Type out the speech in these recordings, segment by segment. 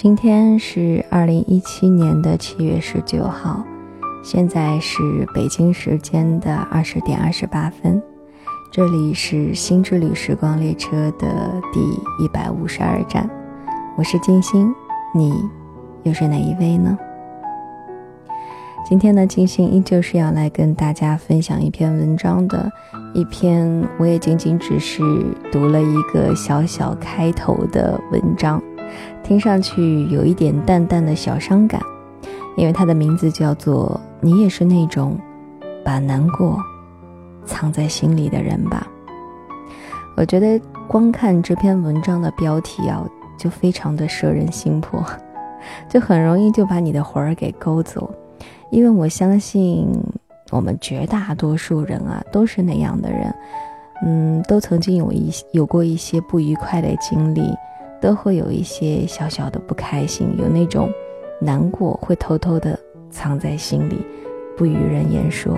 今天是2017年的7月19号，现在是北京时间的20点28分。这里是新之旅时光列车的第152站，我是金星，你又是哪一位呢？今天呢，金星依旧是要来跟大家分享一篇文章的，一篇我也仅仅只是读了一个小小开头的文章，听上去有一点淡淡的小伤感，因为它的名字叫做你也是那种把难过藏在心里的人吧。我觉得光看这篇文章的标题就非常的摄人心魄，就很容易就把你的魂儿给勾走。因为我相信我们绝大多数人都是那样的人，都曾经有过一些不愉快的经历，都会有一些小小的不开心，有那种难过会偷偷的藏在心里，不与人言说。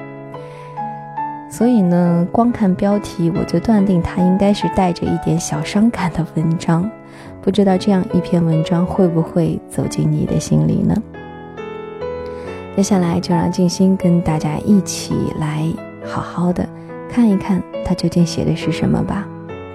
所以呢，光看标题我就断定它应该是带着一点小伤感的文章，不知道这样一篇文章会不会走进你的心里呢？接下来就让静心跟大家一起来好好的看一看它究竟写的是什么吧。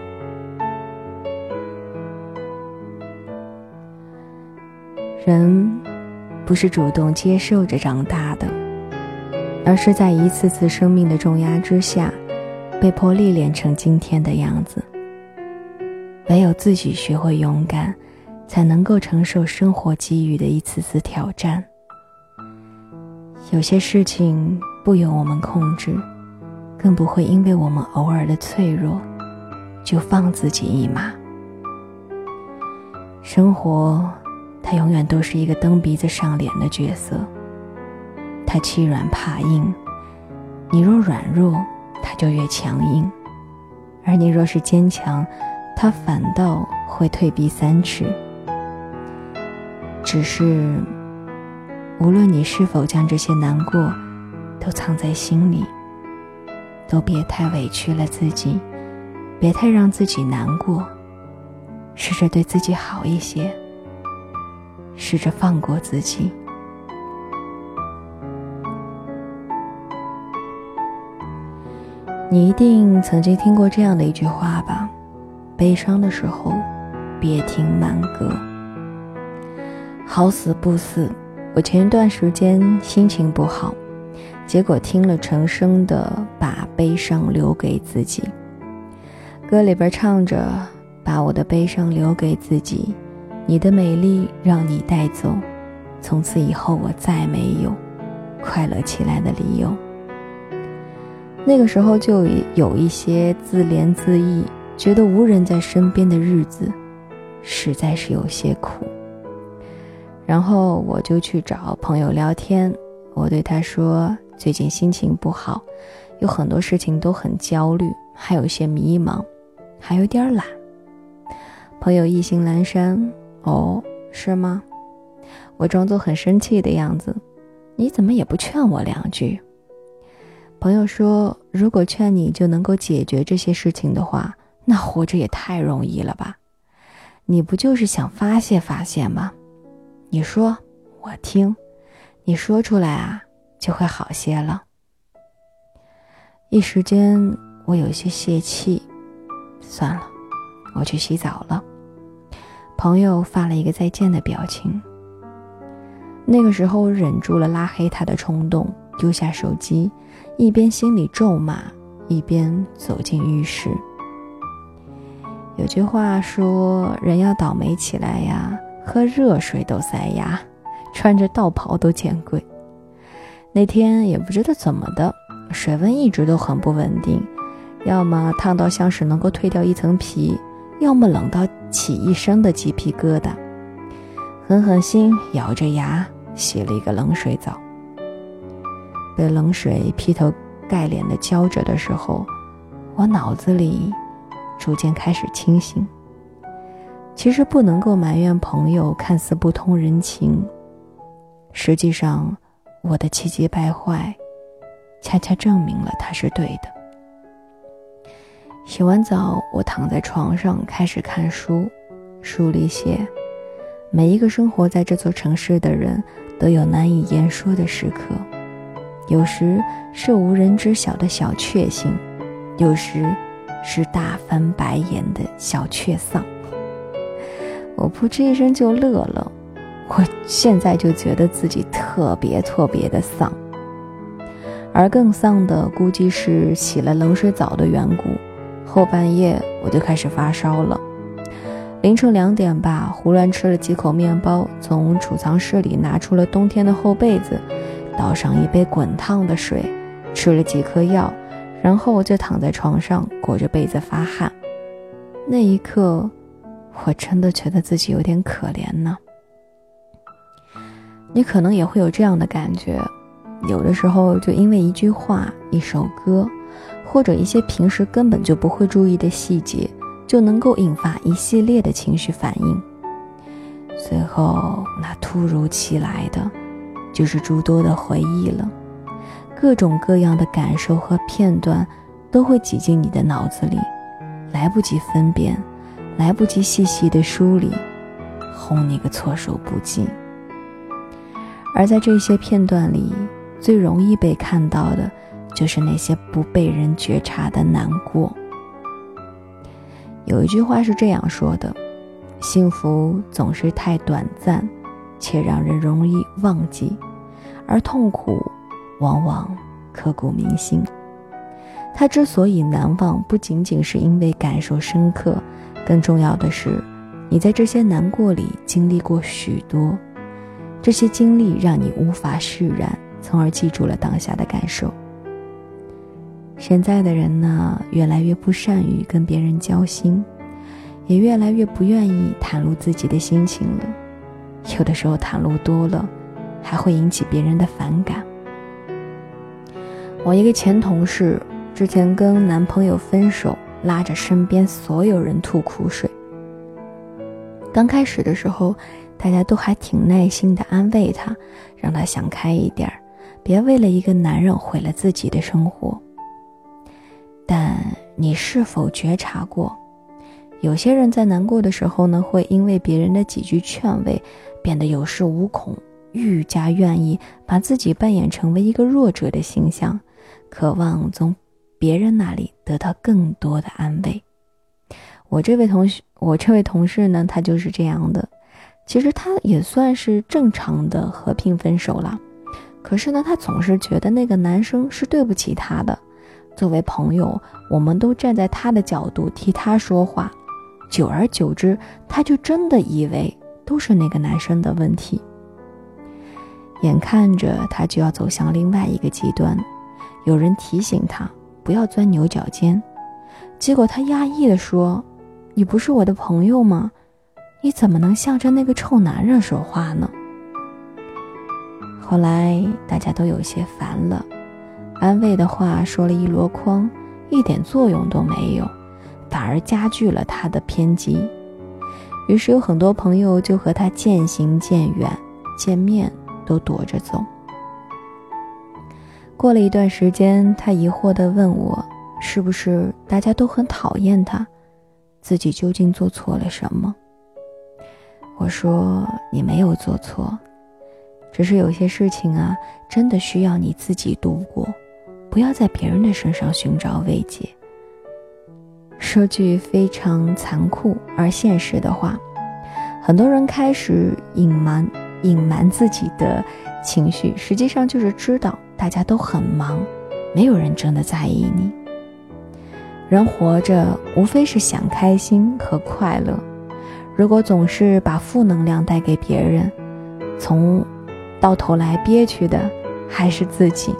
人不是主动接受着长大的，而是在一次次生命的重压之下，被迫历练成今天的样子。唯有自己学会勇敢，才能够承受生活给予的一次次挑战。有些事情不由我们控制，更不会因为我们偶尔的脆弱就放自己一马。生活它永远都是一个蹬鼻子上脸的角色，它欺软怕硬，你若软弱它就越强硬，而你若是坚强，它反倒会退避三尺。只是无论你是否将这些难过都藏在心里，都别太委屈了自己，别太让自己难过，试着对自己好一些，试着放过自己。你一定曾经听过这样的一句话吧，悲伤的时候别听慢歌。好死不死，我前一段时间心情不好，结果听了陈升的《把悲伤留给自己》。歌里边唱着，把我的悲伤留给自己，你的美丽让你带走，从此以后我再没有快乐起来的理由。那个时候就有一些自怜自艾，觉得无人在身边的日子实在是有些苦。然后我就去找朋友聊天，我对他说最近心情不好，有很多事情都很焦虑，还有一些迷茫，还有点懒。朋友意兴阑珊，哦，是吗？我装作很生气的样子，你怎么也不劝我两句？朋友说，如果劝你就能够解决这些事情的话，那活着也太容易了吧？你不就是想发泄发泄吗？你说我听，你说出来就会好些了。一时间我有些泄气，算了，我去洗澡了。朋友发了一个再见的表情。那个时候我忍住了拉黑他的冲动，丢下手机，一边心里咒骂，一边走进浴室。有句话说，人要倒霉起来喝热水都塞牙，穿着道袍都见鬼。那天也不知道怎么的，水温一直都很不稳定，要么烫到像是能够褪掉一层皮，要么冷到起一身的鸡皮疙瘩。狠心咬着牙洗了一个冷水澡。被冷水劈头盖脸的浇着的时候，我脑子里逐渐开始清醒。其实不能够埋怨朋友看似不通人情，实际上我的气急败坏恰恰证明了他是对的。洗完澡，我躺在床上开始看书，书里写每一个生活在这座城市的人都有难以言说的时刻，有时是无人知晓的小确幸，有时是大翻白眼的小确丧。我扑哧一声就乐了，我现在就觉得自己特别的丧。而更丧的估计是洗了冷水澡的缘故，后半夜我就开始发烧了。凌晨2点吧，胡乱吃了几口面包，从储藏室里拿出了冬天的厚被子，倒上一杯滚烫的水，吃了几颗药，然后我就躺在床上裹着被子发汗。那一刻我真的觉得自己有点可怜呢。你可能也会有这样的感觉，有的时候就因为一句话、一首歌，或者一些平时根本就不会注意的细节，就能够引发一系列的情绪反应。随后那突如其来的就是诸多的回忆了，各种各样的感受和片段都会挤进你的脑子里，来不及分辨，来不及细细的梳理，轰你个措手不及。而在这些片段里，最容易被看到的就是那些不被人觉察的难过。有一句话是这样说的，幸福总是太短暂，且让人容易忘记，而痛苦往往刻骨铭心。它之所以难忘，不仅仅是因为感受深刻，更重要的是你在这些难过里经历过许多，这些经历让你无法释然，从而记住了当下的感受。现在的人呢，越来越不善于跟别人交心，也越来越不愿意袒露自己的心情了。有的时候袒露多了，还会引起别人的反感。我一个前同事之前跟男朋友分手，拉着身边所有人吐苦水。刚开始的时候，大家都还挺耐心地安慰他，让他想开一点，别为了一个男人毁了自己的生活。但你是否觉察过，有些人在难过的时候呢，会因为别人的几句劝慰，变得有恃无恐，愈加愿意把自己扮演成为一个弱者的形象，渴望从别人那里得到更多的安慰。我这位同事呢，他就是这样的。其实他也算是正常的和平分手了，可是呢，他总是觉得那个男生是对不起他的。作为朋友，我们都站在他的角度替他说话，久而久之，他就真的以为都是那个男生的问题。眼看着他就要走向另外一个极端，有人提醒他不要钻牛角尖，结果他压抑地说，你不是我的朋友吗？你怎么能向着那个臭男人说话呢？后来大家都有些烦了，安慰的话说了一箩筐，一点作用都没有，反而加剧了他的偏激。于是有很多朋友就和他渐行渐远，见面都躲着走。过了一段时间，他疑惑地问我，是不是大家都很讨厌他，自己究竟做错了什么？我说，你没有做错，只是有些事情啊，真的需要你自己度过，不要在别人的身上寻找慰藉。说句非常残酷而现实的话，很多人开始隐瞒自己的情绪，实际上就是知道大家都很忙，没有人真的在意你。人活着无非是想开心和快乐，如果总是把负能量带给别人，从到头来憋屈的还是自己。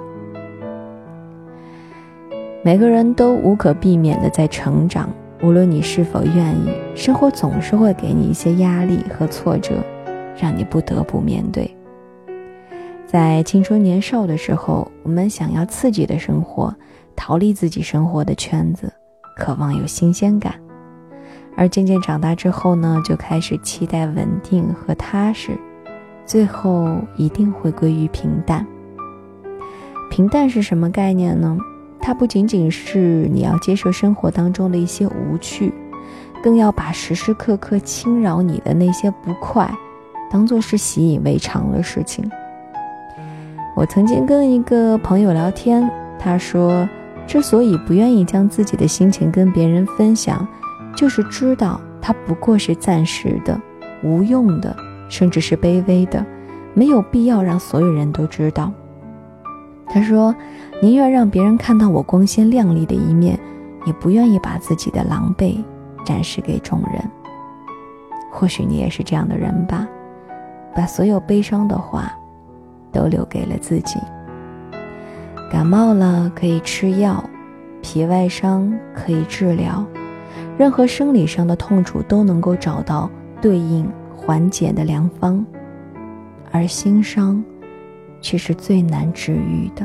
每个人都无可避免的在成长，无论你是否愿意，生活总是会给你一些压力和挫折，让你不得不面对。在青春年少的时候，我们想要刺激的生活，逃离自己生活的圈子，渴望有新鲜感。而渐渐长大之后呢，就开始期待稳定和踏实，最后一定会归于平淡。平淡是什么概念呢？它不仅仅是你要接受生活当中的一些无趣，更要把时时刻刻侵扰你的那些不快当作是习以为常的事情。我曾经跟一个朋友聊天，他说之所以不愿意将自己的心情跟别人分享，就是知道它不过是暂时的、无用的，甚至是卑微的，没有必要让所有人都知道。他说宁愿让别人看到我光鲜亮丽的一面，也不愿意把自己的狼狈展示给众人。或许你也是这样的人吧，把所有悲伤的话都留给了自己。感冒了可以吃药，皮外伤可以治疗，任何生理上的痛楚都能够找到对应缓解的良方，而心伤却是最难治愈的。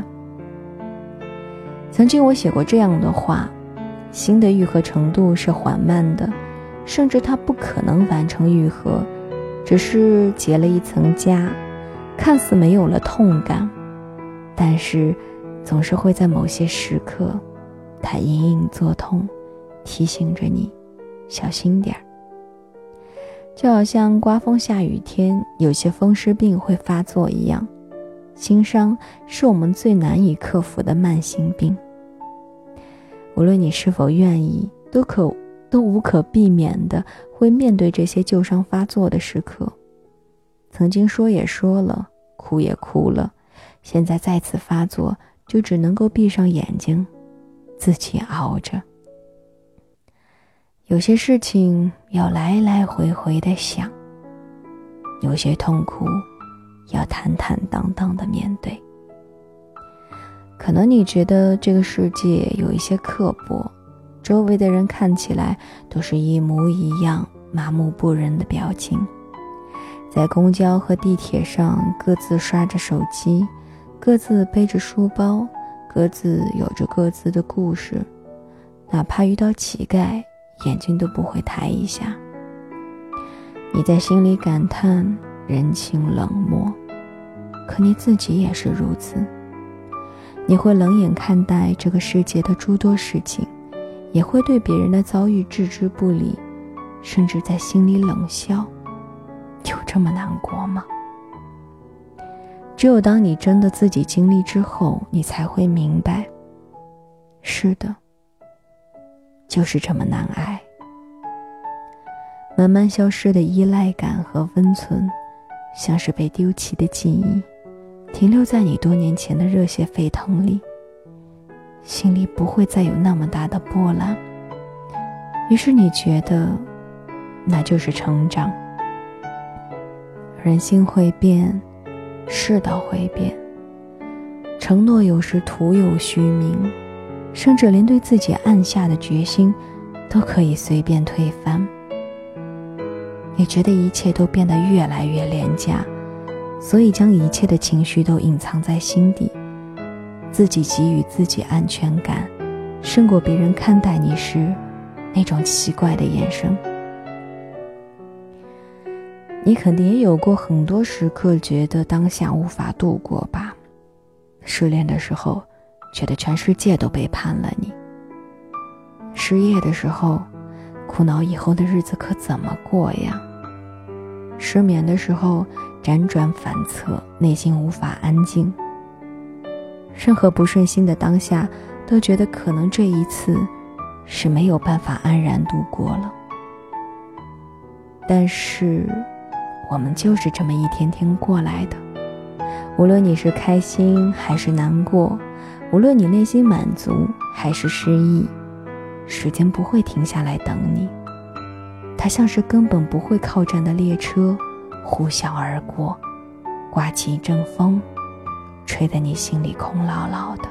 曾经我写过这样的话，心的愈合程度是缓慢的，甚至它不可能完成愈合，只是结了一层痂，看似没有了痛感，但是总是会在某些时刻，它隐隐作痛，提醒着你小心点儿。就好像刮风下雨天，有些风湿病会发作一样，心伤是我们最难以克服的慢性病。无论你是否愿意，都无可避免的会面对这些旧伤发作的时刻。曾经说也说了，哭也哭了，现在再次发作，就只能够闭上眼睛，自己熬着。有些事情要来来回回的想，有些痛苦要坦坦荡荡的面对。可能你觉得这个世界有一些刻薄，周围的人看起来都是一模一样麻木不仁的表情，在公交和地铁上各自刷着手机，各自背着书包，各自有着各自的故事，哪怕遇到乞丐，眼睛都不会抬一下。你在心里感叹人情冷漠，可你自己也是如此。你会冷眼看待这个世界的诸多事情，也会对别人的遭遇置之不理，甚至在心里冷笑。有这么难过吗？只有当你真的自己经历之后，你才会明白，是的，就是这么难挨。慢慢消失的依赖感和温存，像是被丢弃的记忆，停留在你多年前的热血沸腾里，心里不会再有那么大的波澜。于是你觉得那就是成长。人心会变，世道会变，承诺有时徒有虚名，甚至连对自己暗下的决心都可以随便推翻。你觉得一切都变得越来越廉价，所以将一切的情绪都隐藏在心底，自己给予自己安全感，胜过别人看待你时那种奇怪的眼神。你肯定也有过很多时刻觉得当下无法度过吧？失恋的时候觉得全世界都背叛了你，失业的时候苦恼以后的日子可怎么过呀？失眠的时候辗转反侧，内心无法安静。任何不顺心的当下，都觉得可能这一次是没有办法安然度过了。但是我们就是这么一天天过来的，无论你是开心还是难过，无论你内心满足还是失意，时间不会停下来等你，它像是根本不会靠站的列车，呼啸而过，刮起一阵风，吹得你心里空落落的。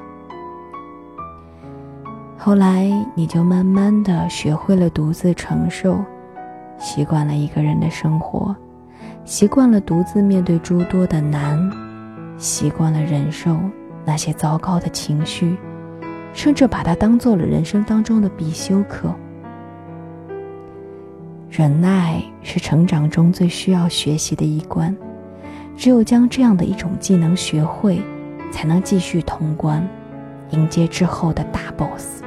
后来你就慢慢地学会了独自承受，习惯了一个人的生活，习惯了独自面对诸多的难，习惯了忍受那些糟糕的情绪，甚至把它当做了人生当中的必修课。忍耐是成长中最需要学习的一关，只有将这样的一种技能学会，才能继续通关，迎接之后的大 boss。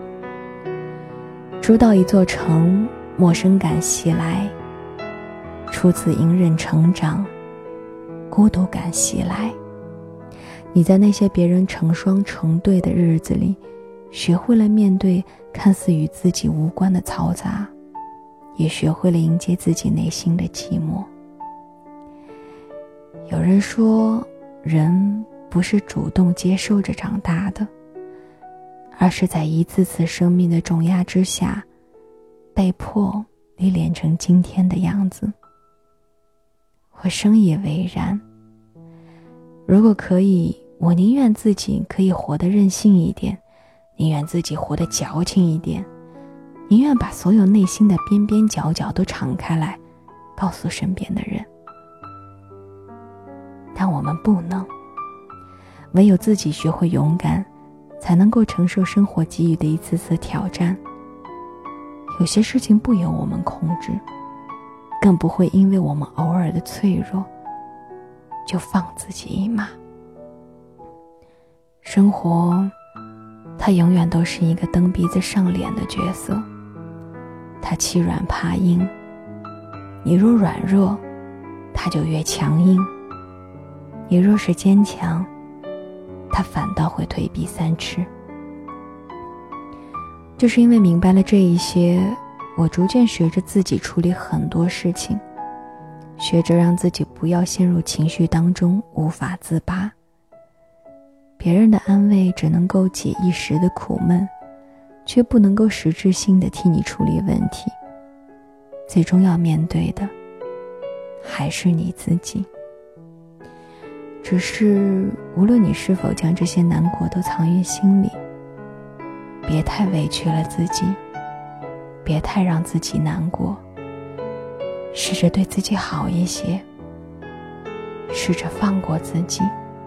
初到一座城，陌生感袭来， 初次隐忍成长，孤独感袭来。你在那些别人成双成对的日子里，学会了面对看似与自己无关的嘈杂，也学会了迎接自己内心的寂寞。有人说，人不是主动接受着长大的，而是在一次次生命的重压之下，被迫历练成今天的样子。我深以为然。如果可以，我宁愿自己可以活得任性一点，宁愿自己活得矫情一点，宁愿把所有内心的边边角角都敞开来，告诉身边的人。但我们不能，唯有自己学会勇敢，才能够承受生活给予的一次次挑战。有些事情不由我们控制，更不会因为我们偶尔的脆弱就放自己一马。生活它永远都是一个蹬鼻子上脸的角色，它欺软怕硬，你若软弱，它就越强硬；你若是坚强，它反倒会退避三尺。就是因为明白了这一些，我逐渐学着自己处理很多事情，学着让自己不要陷入情绪当中无法自拔。别人的安慰只能够解一时的苦闷，却不能够实质性的替你处理问题。最终要面对的还是你自己。只是无论你是否将这些难过都藏于心里，别太委屈了自己，别太让自己难过，试着对自己好一些，试着放过自己。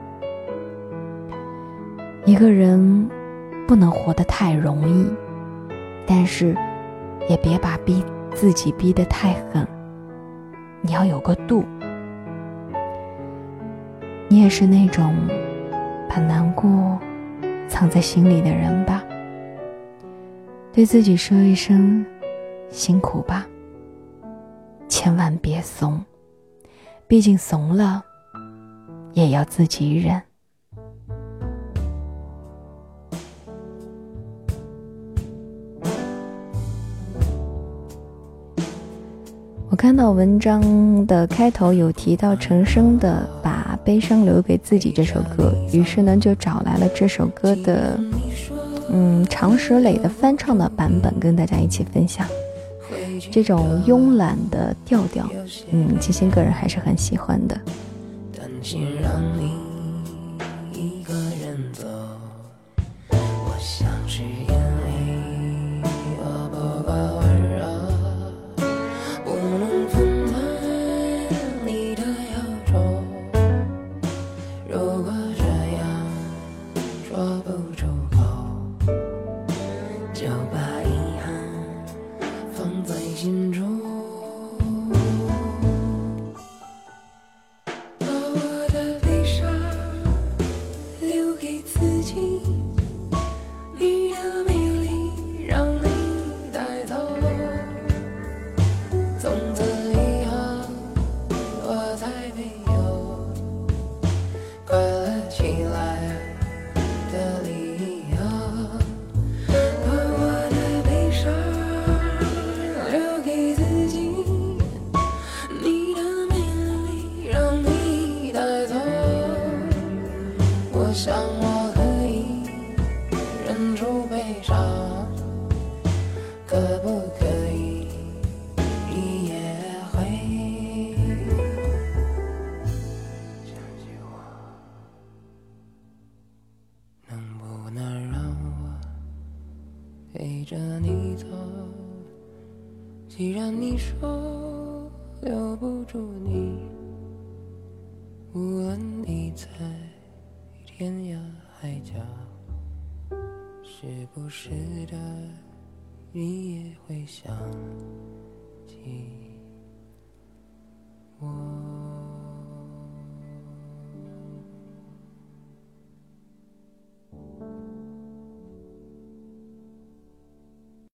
一个人不能活得太容易，但是也别把自己逼得太狠，你要有个度。你也是那种把难过藏在心里的人吧，对自己说一声辛苦吧，千万别怂，毕竟怂了也要自己忍。我看到文章的开头有提到陈升的把悲伤留给自己这首歌，于是呢就找来了这首歌的常石磊的翻唱的版本跟大家一起分享。这种慵懒的调调七星个人还是很喜欢的。 担心让你一个人走，我想是因为我不够温柔，不能分担你的忧愁。如果这样说不出口，就把遗憾放在心中。想我可以忍住悲伤，可不可以你也会想起我？能不能让我陪着你走？既然你说留不住你，无论你在天涯海角，时不时的你也会想起我。